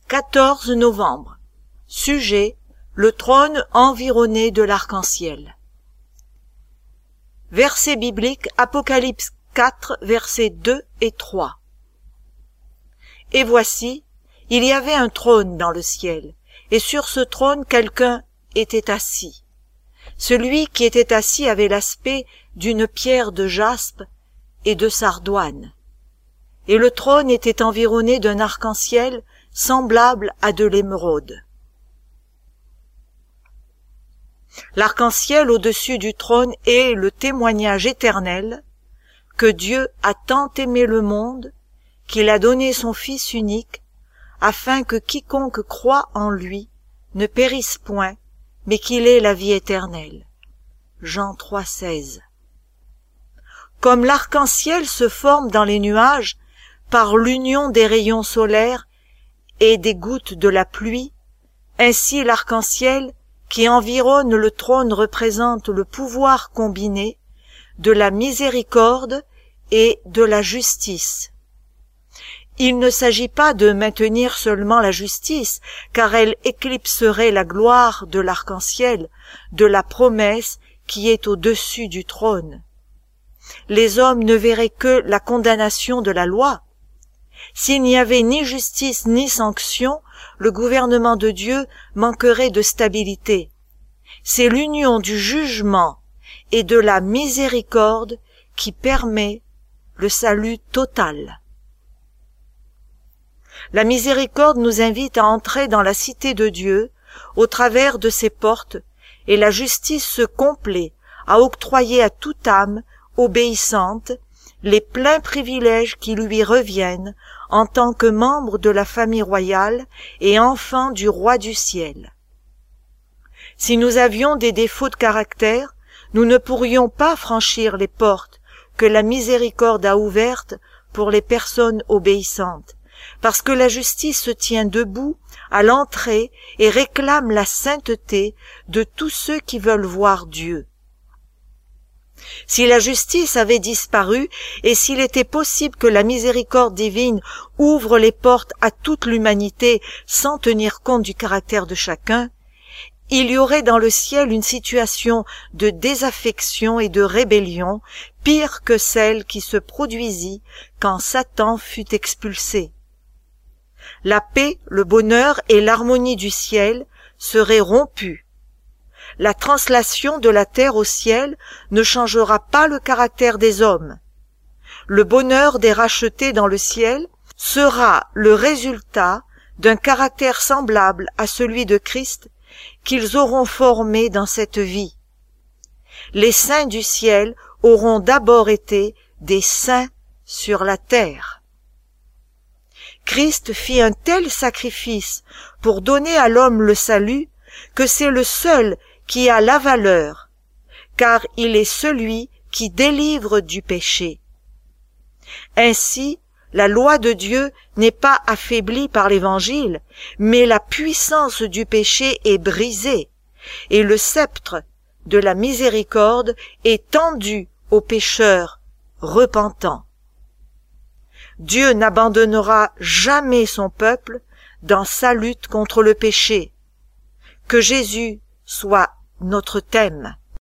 14 novembre. Sujet: le trône environné de l'arc-en-ciel. Verset biblique, Apocalypse 4, versets 2 et 3. Et voici, il y avait un trône dans le ciel, et sur ce trône quelqu'un était assis. Celui qui était assis avait l'aspect d'une pierre de jaspe et de sardoine. Et le trône était environné d'un arc-en-ciel semblable à de l'émeraude. L'arc-en-ciel au-dessus du trône est le témoignage éternel que Dieu a tant aimé le monde qu'il a donné son Fils unique, afin que quiconque croit en lui ne périsse point, mais qu'il ait la vie éternelle. Jean 3,16. Comme l'arc-en-ciel se forme dans les nuages par l'union des rayons solaires et des gouttes de la pluie, ainsi l'arc-en-ciel qui environne le trône représente le pouvoir combiné de la miséricorde et de la justice. Il ne s'agit pas de maintenir seulement la justice, car elle éclipserait la gloire de l'arc-en-ciel, de la promesse qui est au-dessus du trône. Les hommes ne verraient que la condamnation de la loi. S'il n'y avait ni justice ni sanction, le gouvernement de Dieu manquerait de stabilité. C'est l'union du jugement et de la miséricorde qui permet le salut total. La miséricorde nous invite à entrer dans la cité de Dieu au travers de ses portes, et la justice se complaît à octroyer à toute âme obéissante les pleins privilèges qui lui reviennent en tant que membre de la famille royale et enfant du roi du ciel. Si nous avions des défauts de caractère, nous ne pourrions pas franchir les portes que la miséricorde a ouvertes pour les personnes obéissantes, parce que la justice se tient debout à l'entrée et réclame la sainteté de tous ceux qui veulent voir Dieu. Si la justice avait disparu et s'il était possible que la miséricorde divine ouvre les portes à toute l'humanité sans tenir compte du caractère de chacun, il y aurait dans le ciel une situation de désaffection et de rébellion pire que celle qui se produisit quand Satan fut expulsé. La paix, le bonheur et l'harmonie du ciel seraient rompus. La translation de la terre au ciel ne changera pas le caractère des hommes. Le bonheur des rachetés dans le ciel sera le résultat d'un caractère semblable à celui de Christ qu'ils auront formé dans cette vie. Les saints du ciel auront d'abord été des saints sur la terre. Christ fit un tel sacrifice pour donner à l'homme le salut que c'est le seul qui a la valeur, car il est celui qui délivre du péché. Ainsi, la loi de Dieu n'est pas affaiblie par l'Évangile, mais la puissance du péché est brisée, et le sceptre de la miséricorde est tendu aux pécheurs repentants. Dieu n'abandonnera jamais son peuple dans sa lutte contre le péché. Que Jésus soit notre thème.